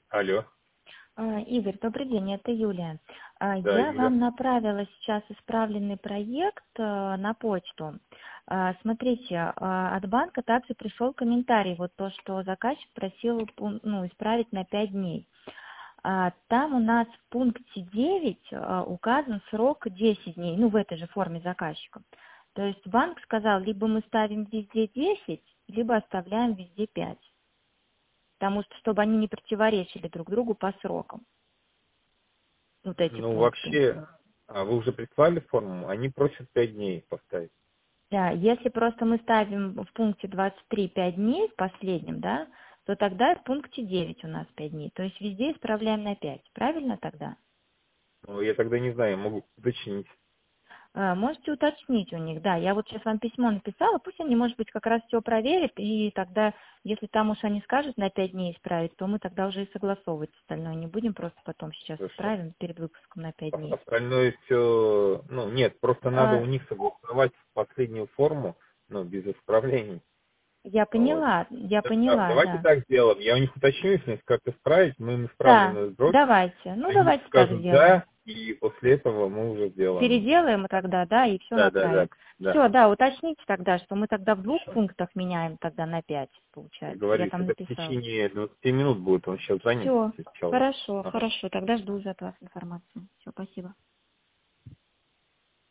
Алло. Игорь, добрый день, это Юлия. Да, Я Юля. вам направила сейчас исправленный проект на почту. Смотрите, от банка также пришел комментарий, вот то, что заказчик просил исправить на 5 дней. Там у нас в пункте 9 указан срок 10 дней, в этой же форме заказчика. То есть банк сказал, либо мы ставим везде 10, либо оставляем везде 5. Потому что, чтобы они не противоречили друг другу по срокам, вот эти Ну, пункты. вообще, вы уже прислали форму? Они просят 5 дней поставить. Да, если просто мы ставим в пункте 23 5 дней в последнем, да, то тогда в пункте 9 у нас 5 дней. То есть везде исправляем на 5. Правильно тогда? Ну, я тогда не знаю, я могу уточнить. Можете уточнить у них, да. Я вот сейчас вам письмо написала, пусть они, может быть, как раз все проверят, и тогда, если там уж они скажут на 5 дней исправить, то мы тогда уже и согласовывать остальное не будем, просто потом сейчас Хорошо. исправим перед выпуском на 5 дней. Остальное все, нет, просто надо у А, них согласовать последнюю форму, без исправлений. Вот. я Да, поняла, давайте да. так сделаем. Я у них уточню, если как исправить, мы им Да, исправленную сбросим. давайте. Они Давайте так скажут сделаем. да, и после этого мы уже сделаем. Переделаем тогда, да, и все Да, да, да, направим. да. Все, да, уточните тогда, что мы тогда в 2 Хорошо. пунктах меняем тогда на 5, Как получается. Я говорится, там это в написала. течение 20 минут будет, он сейчас занят Все, сейчас. хорошо, Ага. хорошо. Тогда жду уже от вас информацию. Все, спасибо.